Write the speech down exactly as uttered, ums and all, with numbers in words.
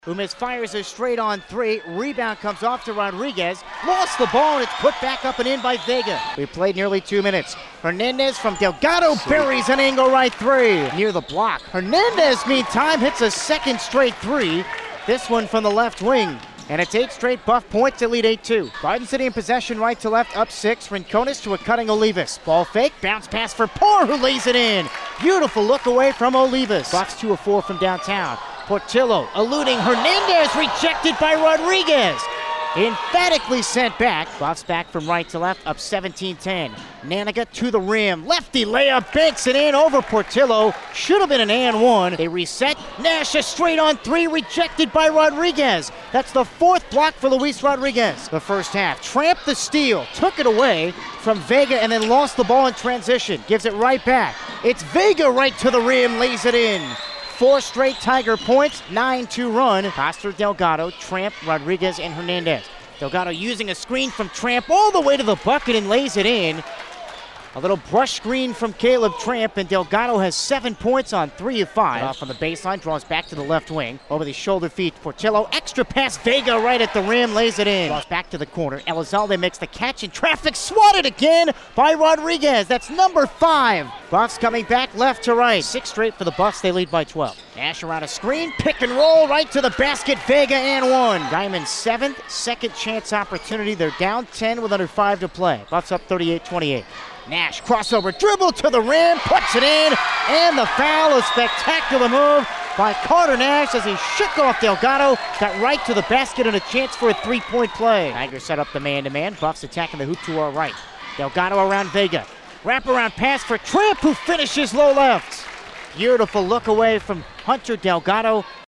Umis fires a straight on three. Rebound comes off to Rodriguez. Lost the ball and it's put back up and in by Vega. We played nearly two minutes. Hernandez from Delgado buries an angle right three. Near the block. Hernandez, meantime, hits a second straight three. This one from the left wing. And it's eight straight Buff points to lead eight two. Garden City in possession, right to left, up six. Rincones to a cutting Olivas. Ball fake, bounce pass for Poor, who lays it in. Beautiful look away from Olivas. Buffs two of four from downtown. Portillo eluding Hernandez, rejected by Rodriguez. Emphatically sent back. Buffs back from right to left, up seventeen ten. Naniga to the rim. Lefty layup, banks it in over Portillo. Should have been an and one. They reset. Nash a straight on three, rejected by Rodriguez. That's the fourth block for Luis Rodriguez. The first half. Tramp the steal. Took it away from Vega and then lost the ball in transition. Gives it right back. It's Vega right to the rim, lays it in. Four straight Tiger points, nine two run. Costa, Delgado, Tramp, Rodriguez, and Hernandez. Delgado using a screen from Tramp all the way to the bucket and lays it in. A little brush screen from Caleb Tramp, and Delgado has seven points on three of five. Off on the baseline, draws back to the left wing. Over the shoulder feed, Portillo, extra pass, Vega right at the rim, lays it in. Draws back to the corner, Elizalde makes the catch, and traffic swatted again by Rodriguez. That's number five. Buffs coming back left to right. Six straight for the Buffs, they lead by twelve. Nash around a screen, pick and roll right to the basket, Vega and one. Diamond's seventh, second chance opportunity. They're down ten with under five to play. Buffs up thirty-eight twenty-eight. Nash, crossover, dribble to the rim, puts it in, and the foul, a spectacular move by Carter Nash as he shook off Delgado, got right to the basket and a chance for a three-point play. Tigers set up the man-to-man, Buffs attacking the hoop to our right. Delgado around Vega, wraparound pass for Tramp, who finishes low left. Beautiful look away from Hunter Delgado.